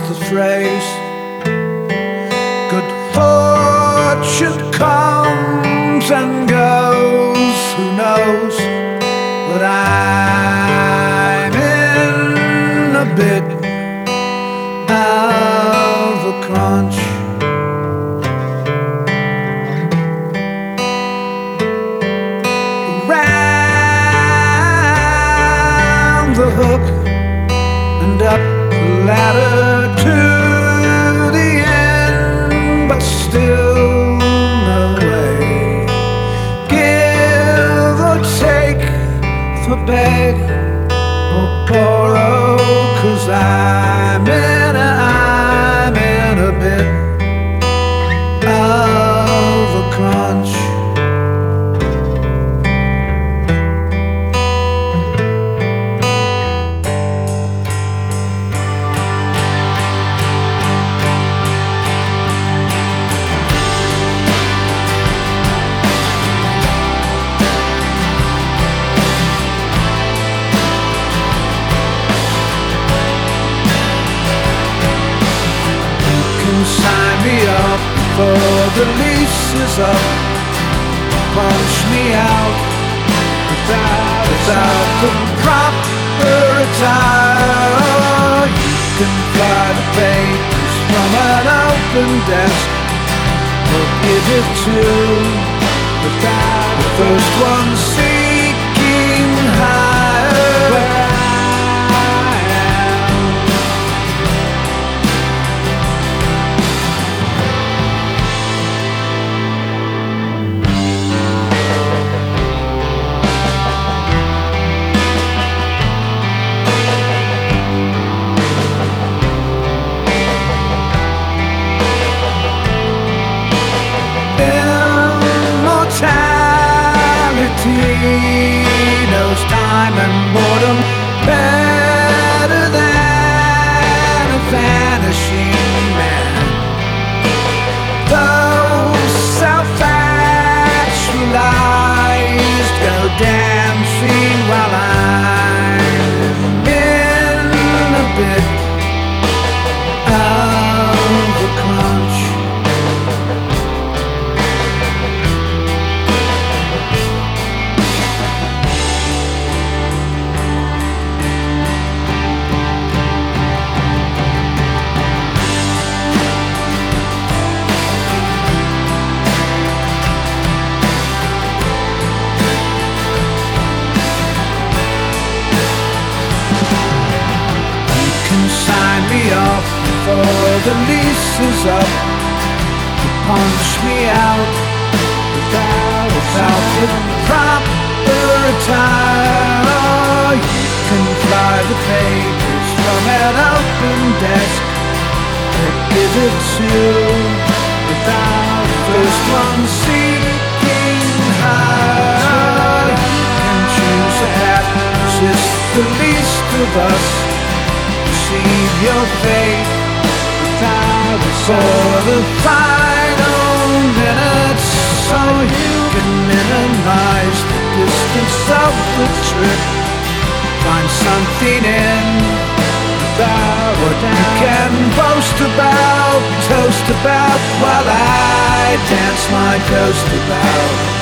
the phrase. Good fortune comes and goes, who knows? But I'm in a bit of a crunch. Around the hook and up the ladder to the end, but still no way. Give or take, for beg or borrow, 'cause I'm in a bit of a crunch. Sign me up before the lease is up. Punch me out without the proper attire. You can fly the papers from an open desk, or give it to the first one seeking higher. Knows time and boredom better than a vanishing man. Those self-actualized go dancing while I'm in a bit of a crunch. Sign me up before the lease is up. You punch me out without the proper attire. You can fly the papers from an open desk, or give it to without the first one seeking higher. You can choose a path, just the least of us. Receive your fate for the final minutes, so you can minimize the distance of the trip. Find something in what you can boast about, toast about, while I dance my ghost about.